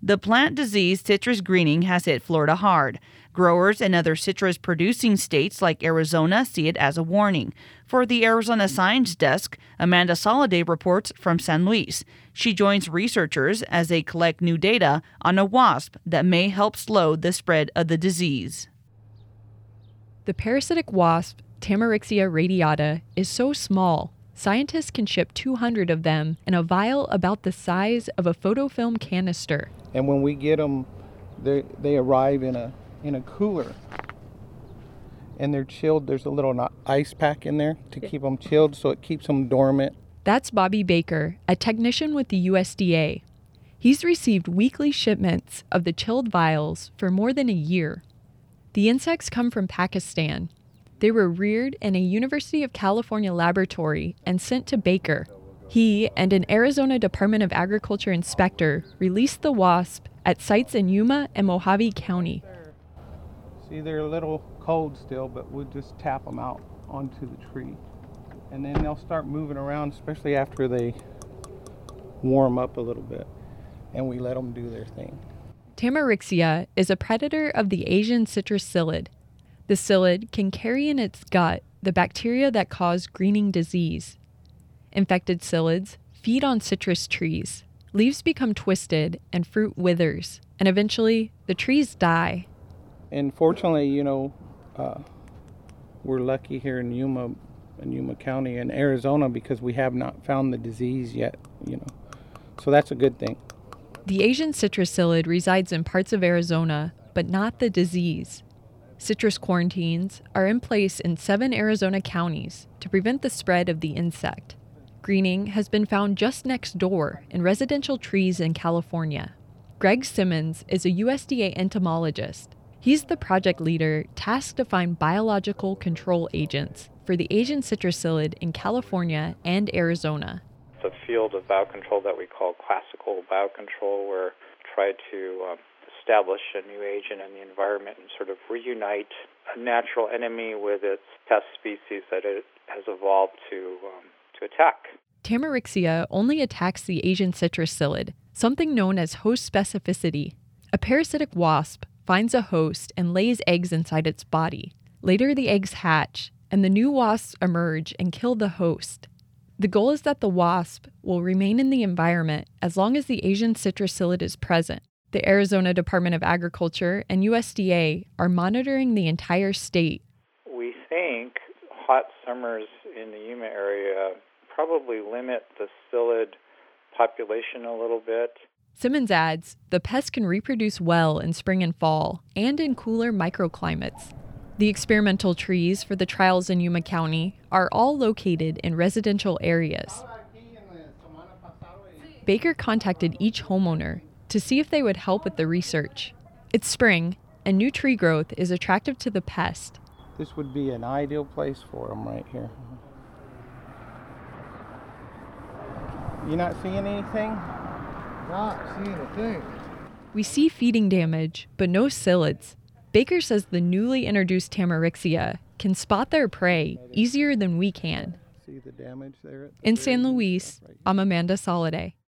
The plant disease citrus greening has hit Florida hard. Growers in other citrus-producing states like Arizona see it as a warning. For the Arizona Science Desk, Amanda Soliday reports from San Luis. She joins researchers as they collect new data on a wasp that may help slow the spread of the disease. The parasitic wasp, Tamarixia radiata, is so small, scientists can ship 200 of them in a vial about the size of a photofilm canister. And when we get them, they arrive in a cooler, and they're chilled. There's a little ice pack in there to keep them chilled, so it keeps them dormant. That's Bobby Baker, a technician with the USDA. He's received weekly shipments of the chilled vials for more than a year. The insects come from Pakistan. They were reared in a University of California laboratory and sent to Baker. He and an Arizona Department of Agriculture inspector released the wasp at sites in Yuma and Mojave County. See, they're a little cold still, but we'll just tap them out onto the tree. And then they'll start moving around, especially after they warm up a little bit, and we let them do their thing. Tamarixia is a predator of the Asian citrus psyllid. The psyllid can carry in its gut the bacteria that cause greening disease. Infected psyllids feed on citrus trees. Leaves become twisted and fruit withers, and eventually the trees die. And fortunately, we're lucky here in Yuma County and Arizona because we have not found the disease yet, So that's a good thing. The Asian citrus psyllid resides in parts of Arizona, but not the disease. Citrus quarantines are in place in 7 Arizona counties to prevent the spread of the insect. Greening has been found just next door in residential trees in California. Greg Simmons is a USDA entomologist. He's the project leader tasked to find biological control agents for the Asian citrus psyllid in California and Arizona. It's a field of biocontrol that we call classical biocontrol, where we try to establish a new agent in the environment and sort of reunite a natural enemy with its pest species that it has evolved to attack. Tamarixia only attacks the Asian citrus psyllid, something known as host specificity. A parasitic wasp finds a host and lays eggs inside its body. Later, the eggs hatch, and the new wasps emerge and kill the host. The goal is that the wasp will remain in the environment as long as the Asian citrus psyllid is present. The Arizona Department of Agriculture and USDA are monitoring the entire state. We think hot summers in the Yuma area probably limit the psyllid population a little bit. Simmons adds, the pest can reproduce well in spring and fall, and in cooler microclimates. The experimental trees for the trials in Yuma County are all located in residential areas. Baker contacted each homeowner to see if they would help with the research. It's spring, and new tree growth is attractive to the pest. This would be an ideal place for them right here. You not seeing anything? Not seeing a thing. We see feeding damage, but no psyllids. Baker says the newly introduced Tamarixia can spot their prey easier than we can. See the damage there? In San Luis, I'm Amanda Soliday.